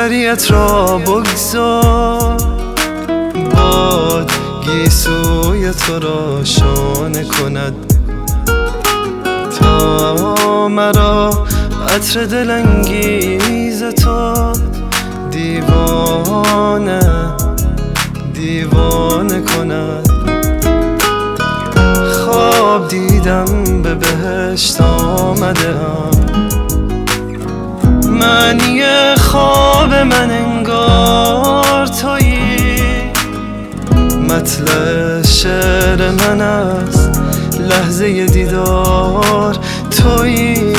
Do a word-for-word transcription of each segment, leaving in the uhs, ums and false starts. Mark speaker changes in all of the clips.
Speaker 1: سریعت را بگذار، باد گیسوی تو را شانه کند تا مرا عطر دلانگیز تو دیوانه دیوانه کند. خواب دیدم به بهشت آمده ام، معنی خواب من انگار تویی، مطلع شعر من از لحظه دیدار تویی.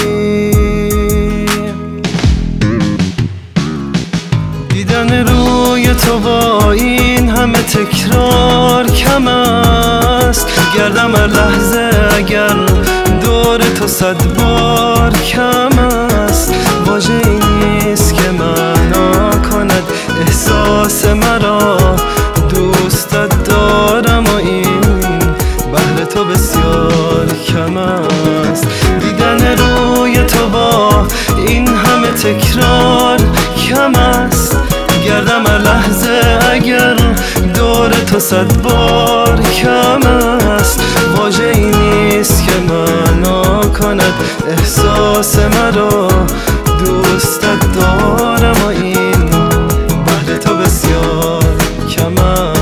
Speaker 1: دیدن روی تو با این همه تکرار کم است، گردم هر لحظه اگر دور تو صد بار کم است. واژه این نیست که معنا کند احساس مرا، دوستت دارم و این بهر تو بسیار کم است. دیدن روی تو با این همه تکرار کم است، گردم هر لحظه اگر دور تو صد بار کم است. واژه این نیست که معنا کند احساس مرا، دوستت دارم و این بهر تو بسیار کم است.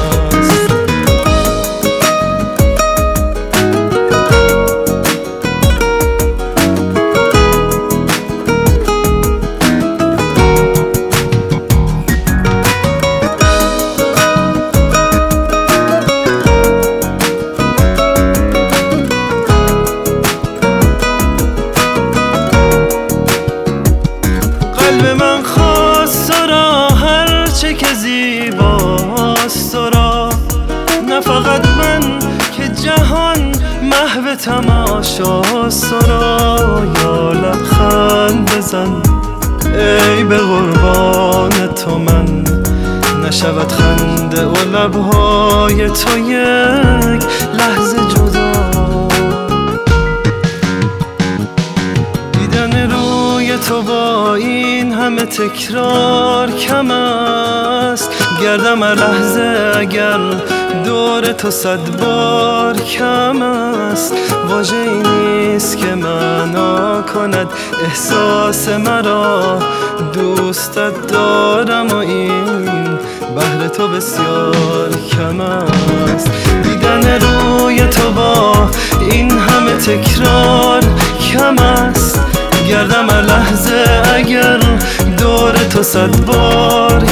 Speaker 1: قلب من خواست تو را، هرچه که زیباست تو را، نه فقط من که جهان محو تماشاست تو را. یا لبخند بزن ای به قربان تو من، نشود خنده و لبهای تو یک لحظه جدا. دیدن روی تو با این همه تکرار کم است، گردم هر لحظه اگر دور تو صد بار کم است. واژه این نیست که معنا کند احساس مرا، دوستت دارم و این بهر تو بسیار کم است. دیدن روی تو با این همه تکرار کم است، گردم هر لحظه اگر دور تو صد بار